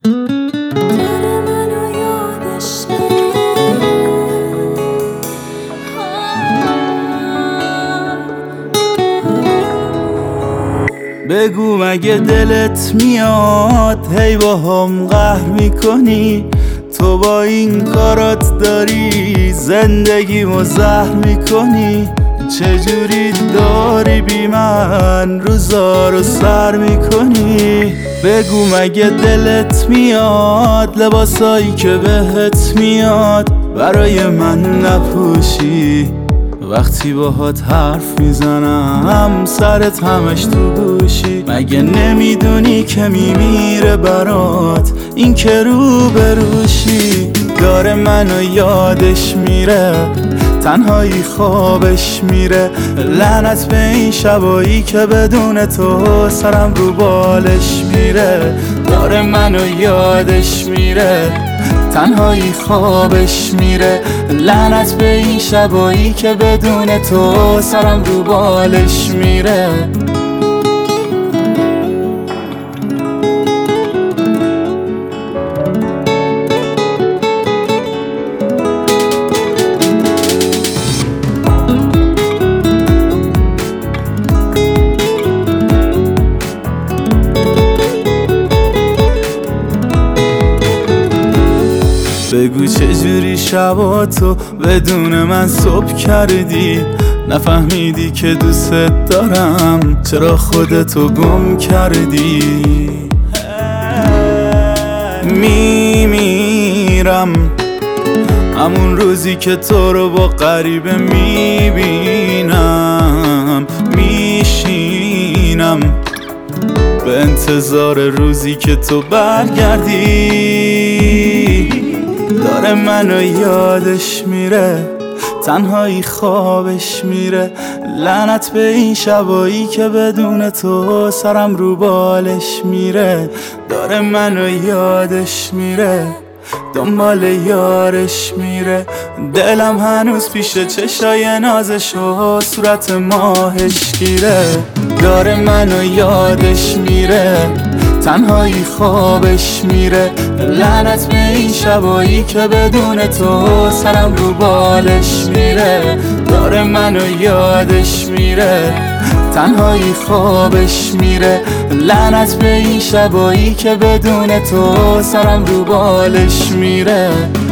بگو مگه دلت میاد هی با هم قهر میکنی؟ تو با این کارات داری زندگیمو زهر میکنی. چجوری داری بی من روزا رو سر میکنی؟ بگو مگه دلت میاد لباسایی که بهت میاد برای من نپوشی؟ وقتی باهات حرف میزنم سرت همش تو گوشی. مگه نمیدونی که میمیره برات این که رو بروشی؟ داره منو یادش میره تنهایی خوابش میره. لعنت به این شبایی که بدون تو سرم رو بالش میره. داره منو یادش میره تنهایی خوابش میره. لعنت به این شبایی که بدون تو سرم رو بالش میره. بگو چجوری شباتو بدون من صبح کردی؟ نفهمیدی که دوست دارم چرا خودتو گم کردی؟ میمیرم همون روزی که تو رو با غریبه میبینم. میشینم به انتظار روزی که تو برگردی. داره منو یادش میره تنهایی خوابش میره. لعنت به این شبایی که بدون تو سرم رو بالش میره. داره منو یادش میره دنبال یارش میره. دلم هنوز پیش چشای نازش و صورت ماهش گیره. داره منو یادش میره تنهایی خوابش میره. لعنت به این شبایی که بدون تو سرم رو بالش میره. داره منو یادش میره تنهایی خوابش میره. لعنت به این شبایی که بدون تو سرم رو بالش میره.